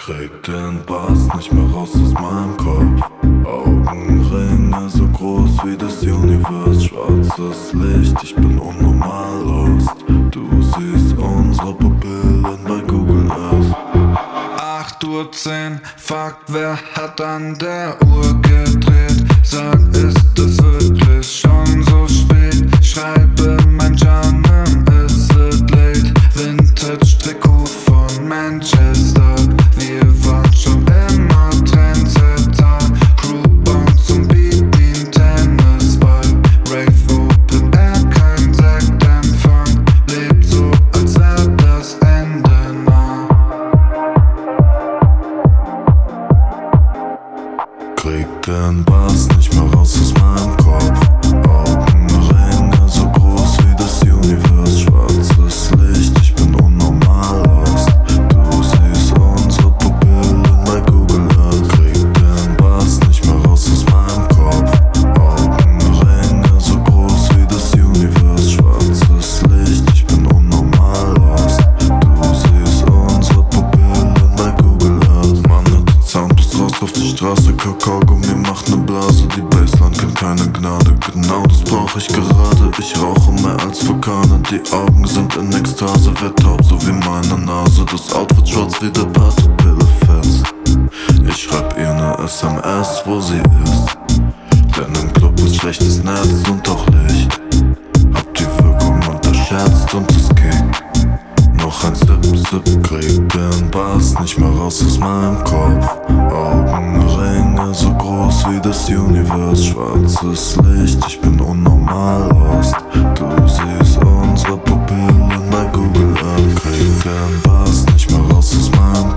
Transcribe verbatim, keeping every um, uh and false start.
Krieg den Bass nicht mehr raus aus meinem Kopf. Augenringe so groß wie das Universe. Schwarzes Licht, ich bin unnormal lost. Du siehst unsere Pupillen bei Google Earth. acht Uhr zehn, fuck, wer hat an der Uhr gedreht? Sag, ist es wirklich schon so spät? Schreibe mein Janem, is it late? Vintage-Trikot von Manchester. Wir waren schon immer Trendsetter. Crewbound zum Beat wie ein Tennisball. Rave Open Air, kein Sektempfang. Lebt so, als wär das Ende nah. Krieg den Bass nicht mehr raus aus meinem Kopf. Augenringe so groß wie das Universe. Schwarzes Licht, ich bin unnormal lost. Du siehst unsere Pupillen bei Google Earth. Krieg den Bass nicht mehr raus aus meinem Kopf. Augenringe so groß wie das Universe. Schwarzes Licht, ich bin unnormal lost. Du siehst unsere Pupillen bei Google Earth. Man hat den Sound bis raus auf die Straße. Kakaogummi macht ne Blase. Die Bassline kennt keine Gnade. Genau das brauch ich gerade. Ich rauche mehr als Vulkane. Die Augen sind in Ekstase. Werd taub so wie meine Nase. Das Outfit schwarz wie der Pille fest. Ich schreib ihr ne S M S, wo sie ist. Denn im Club ist schlechtes Netz und auch Licht. Hab die Wirkung unterschätzt und es ging. Noch ein Sip, Sip, krieg den Bass nicht mehr raus aus meinem Kopf. Augenringe so groß wie das Universe. Schwarzes Licht, ich bin unnormal lost. Du siehst unsere Pupillen bei Google Earth. Krieg den Bass nicht mehr raus aus meinem